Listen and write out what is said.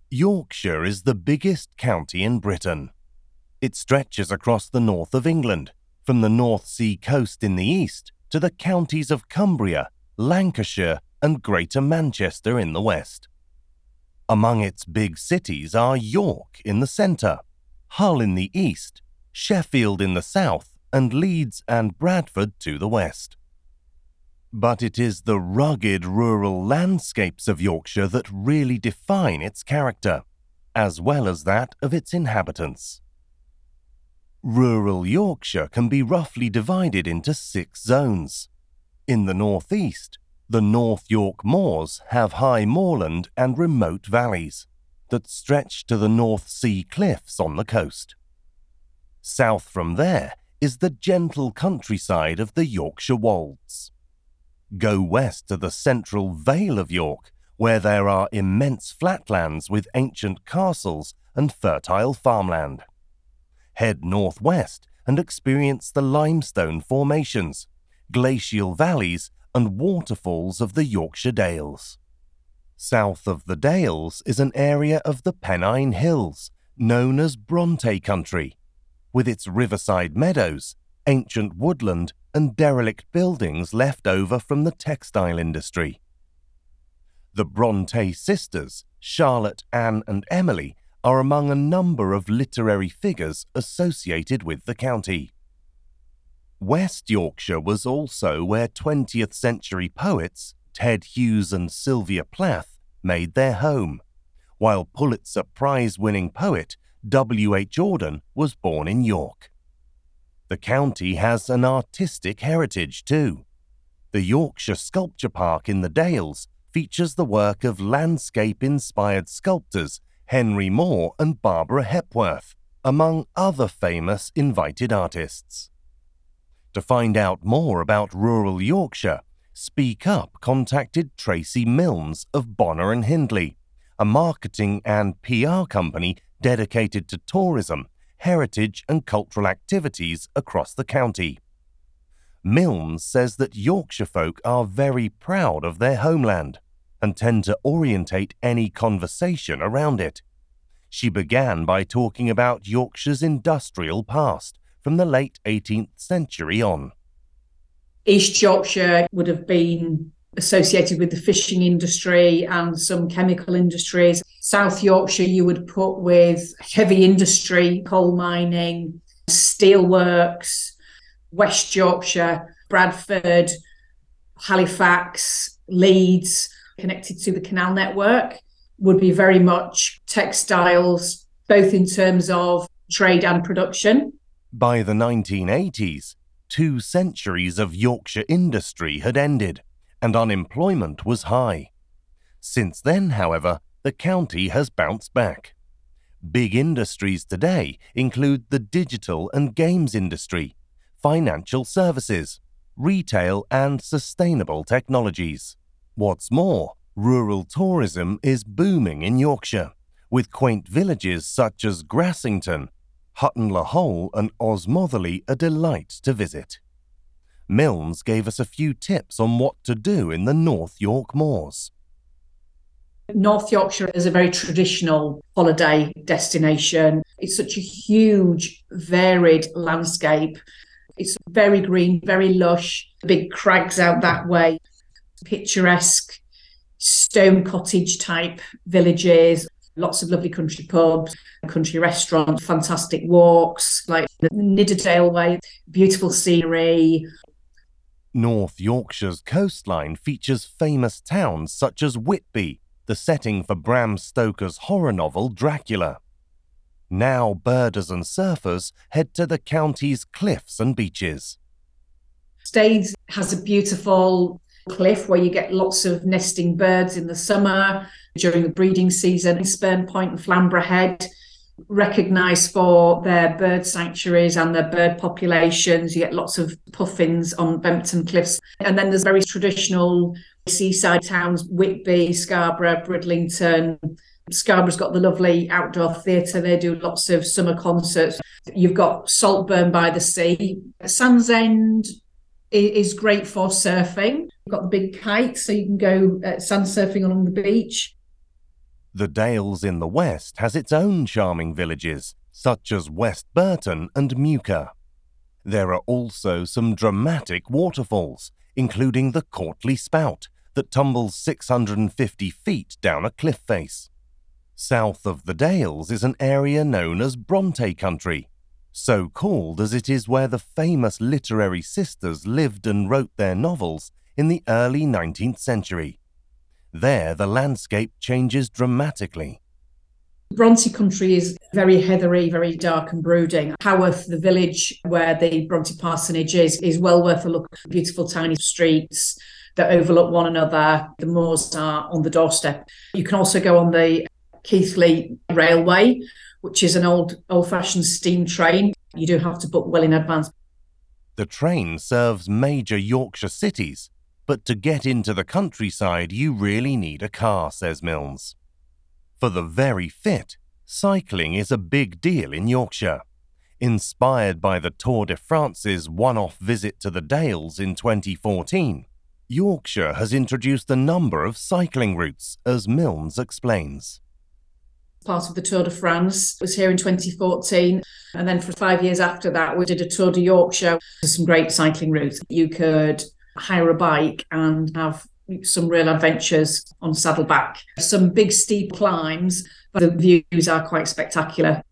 Yorkshire is the biggest county in Britain. It stretches across the north of England, from the North Sea coast in the east to the counties of Cumbria, Lancashire and Greater Manchester in the west. Among its big cities are York in the centre, Hull in the east, Sheffield in the south, and Leeds and Bradford to the west. But it is the rugged rural landscapes of Yorkshire that really define its character, as well as that of its inhabitants. Rural Yorkshire can be roughly divided into 6 zones. In the northeast, the North York Moors have high moorland and remote valleys that stretch to the North Sea cliffs on the coast. South from there is the gentle countryside of the Yorkshire Wolds. Go west to the central Vale of York, where there are immense flatlands with ancient castles and fertile farmland. Head northwest and experience the limestone formations, glacial valleys and waterfalls of the Yorkshire Dales. South of the Dales is an area of the Pennine Hills, known as Bronte Country, with its riverside meadows, ancient woodland and derelict buildings left over from the textile industry. The Bronte sisters, Charlotte, Anne and Emily, are among a number of literary figures associated with the county. West Yorkshire was also where 20th century poets Ted Hughes and Sylvia Plath made their home, while Pulitzer Prize-winning poet W. H. Auden was born in York. The county has an artistic heritage too. The Yorkshire Sculpture Park in the Dales features the work of landscape-inspired sculptors Henry Moore and Barbara Hepworth, among other famous invited artists. To find out more about rural Yorkshire, Speak Up contacted Tracy Milnes of Bonner and Hindley, a marketing and PR company dedicated to tourism, heritage and cultural activities across the county. Milnes says that Yorkshire folk are very proud of their homeland and tend to orientate any conversation around it. She began by talking about Yorkshire's industrial past from the late 18th century on. East Yorkshire would have been associated with the fishing industry and some chemical industries. South Yorkshire you would put with heavy industry, coal mining, steelworks. West Yorkshire, Bradford, Halifax, Leeds, connected to the canal network, would be very much textiles, both in terms of trade and production. By the 1980s, 2 centuries of Yorkshire industry had ended, and unemployment was high. Since then, however, the county has bounced back. Big industries today include the digital and games industry, financial services, retail and sustainable technologies. What's more, rural tourism is booming in Yorkshire, with quaint villages such as Grassington, Hutton Le Hole and Osmotherley a delight to visit. Milnes gave us a few tips on what to do in the North York Moors. North Yorkshire is a very traditional holiday destination. It's such a huge, varied landscape. It's very green, very lush, big crags out that way, picturesque stone cottage type villages, lots of lovely country pubs, country restaurants, fantastic walks, like the Nidderdale Way, beautiful scenery. North Yorkshire's coastline features famous towns such as Whitby, the setting for Bram Stoker's horror novel Dracula. Now birders and surfers head to the county's cliffs and beaches. Staithes has a beautiful cliff where you get lots of nesting birds in the summer during the breeding season. Spurn Point and Flamborough Head, recognised for their bird sanctuaries and their bird populations. You get lots of puffins on Bempton Cliffs. And then there's very traditional seaside towns, Whitby, Scarborough, Bridlington. Scarborough's got the lovely outdoor theatre. They do lots of summer concerts. You've got Saltburn by the sea. Sandsend is great for surfing. You've got the big kite, so you can go sand surfing along the beach. The Dales in the west has its own charming villages, such as West Burton and Muka. There are also some dramatic waterfalls, including the Courtly Spout, that tumbles 650 feet down a cliff face. South of the Dales is an area known as Bronte Country, so called as it is where the famous literary sisters lived and wrote their novels in the early 19th century. There, the landscape changes dramatically. Bronte country is very heathery, very dark and brooding. Haworth, the village where the Bronte parsonage is well worth a look. Beautiful tiny streets that overlook one another. The moors are on the doorstep. You can also go on the Keighley Railway, which is an old-fashioned steam train. You do have to book well in advance. The train serves major Yorkshire cities, but to get into the countryside you really need a car, says Milnes. For the very fit, cycling is a big deal in Yorkshire. Inspired by the Tour de France's one-off visit to the Dales in 2014, Yorkshire has introduced a number of cycling routes, as Milnes explains. Part of the Tour de France was here in 2014, and then for 5 years after that we did a Tour de Yorkshire. There's some great cycling routes. You could hire a bike and have some real adventures on saddleback. Some big steep climbs, but the views are quite spectacular.